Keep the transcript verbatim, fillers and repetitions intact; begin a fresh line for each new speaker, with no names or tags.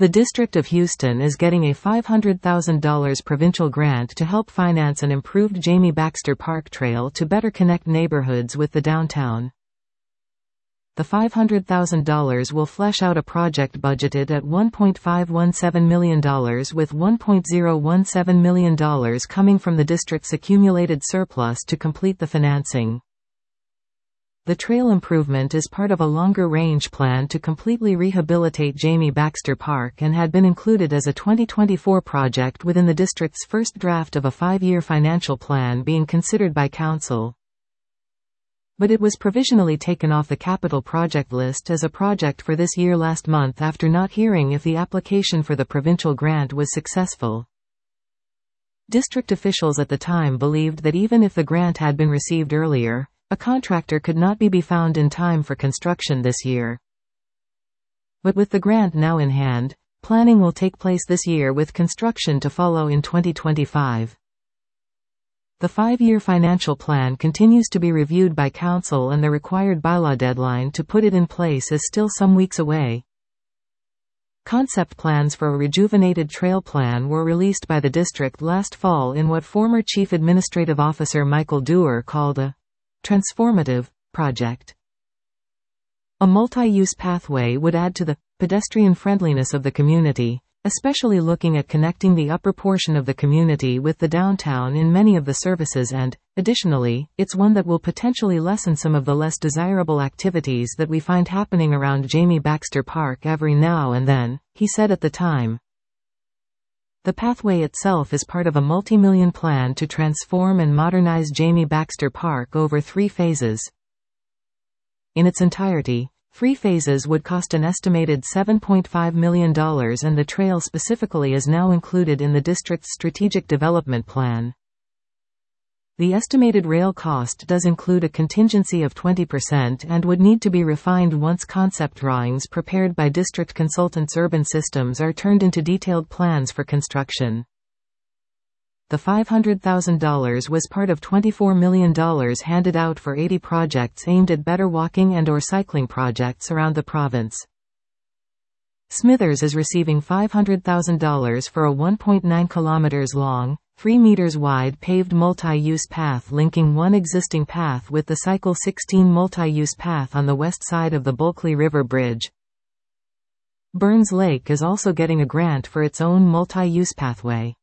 The District of Houston is getting a five hundred thousand dollars provincial grant to help finance an improved Jamie Baxter Park Trail to better connect neighborhoods with the downtown. The five hundred thousand dollars will flesh out a project budgeted at one point five one seven million dollars, with one point zero one seven million dollars coming from the district's accumulated surplus to complete the financing. The trail improvement is part of a longer-range plan to completely rehabilitate Jamie Baxter Park and had been included as a twenty twenty-four project within the district's first draft of a five-year financial plan being considered by council. But it was provisionally taken off the capital project list as a project for this year last month after not hearing if the application for the provincial grant was successful. District officials at the time believed that even if the grant had been received earlier, a contractor could not be found in time for construction this year. But with the grant now in hand, planning will take place this year with construction to follow in twenty twenty-five. The five-year financial plan continues to be reviewed by council, and the required bylaw deadline to put it in place is still some weeks away. Concept plans for a rejuvenated trail plan were released by the district last fall in what former Chief Administrative Officer Michael Dewar called a transformative project. A multi-use pathway would add to the pedestrian friendliness of the community, especially looking at connecting the upper portion of the community with the downtown in many of the services, and, additionally, it's one that will potentially lessen some of the less desirable activities that we find happening around Jamie Baxter Park every now and then, he said at the time. The pathway itself is part of a multi-million plan to transform and modernize Jamie Baxter Park over three phases. In its entirety, three phases would cost an estimated seven point five million dollars, and the trail specifically is now included in the district's strategic development plan. The estimated rail cost does include a contingency of twenty percent and would need to be refined once concept drawings prepared by district consultants Urban Systems are turned into detailed plans for construction. The five hundred thousand dollars was part of twenty-four million dollars handed out for eighty projects aimed at better walking and or cycling projects around the province. Smithers is receiving five hundred thousand dollars for a one point nine kilometers long, three meters wide paved multi-use path linking one existing path with the Cycle sixteen multi-use path on the west side of the Bulkley River Bridge. Burns Lake is also getting a grant for its own multi-use pathway.